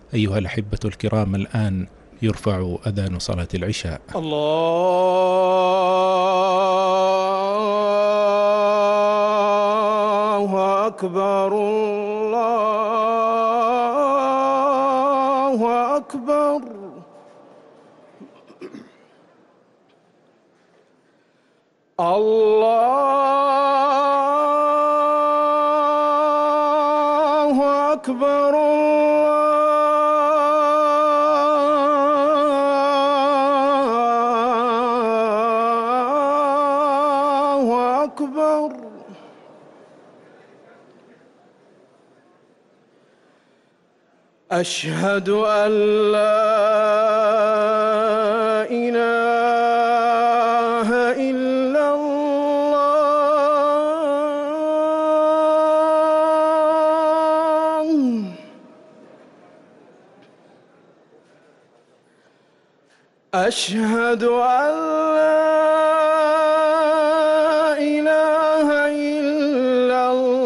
أيها الأحبة الكرام، الآن يرفع أذان صلاة العشاء. الله أكبر، الله أكبر. الله أكبر، الله أكبر. أشهد أن لا إله إلا الله. أشهد أن لا إله إلا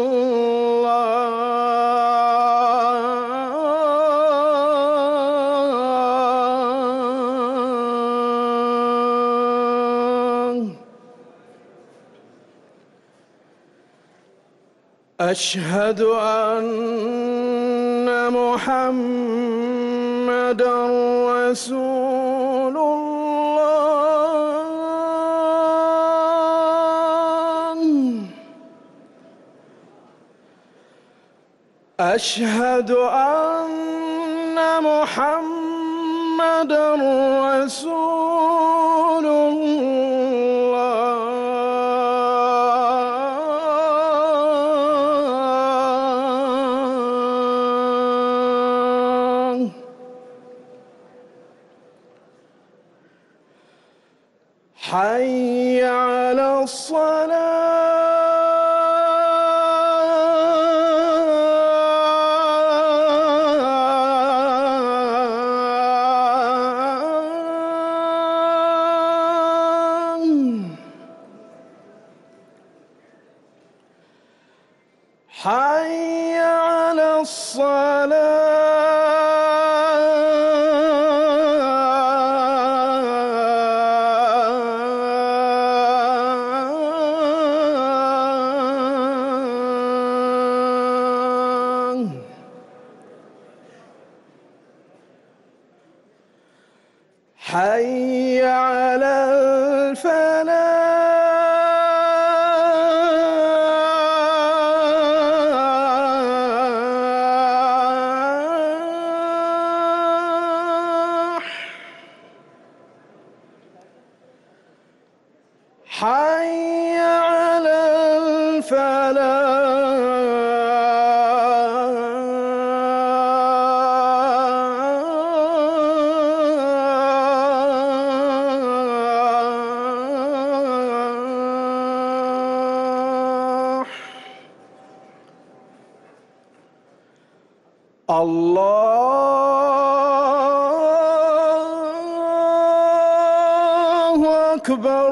الله. أشهد أن محمدًا رسول الله. أشهد أن محمدًا رسول الله. حي على الصلاة. حي على الصلاة. حي على الفلاح. حي على الفلاح. الله أكبر،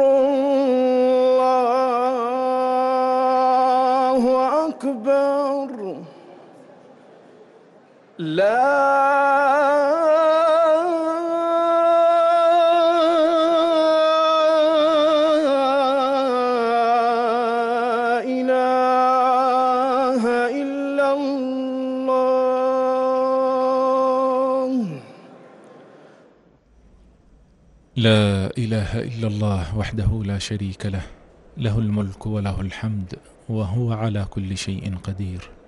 الله أكبر. لا إله إلا الله. لا إله إلا الله وحده لا شريك له، له الملك وله الحمد وهو على كل شيء قدير.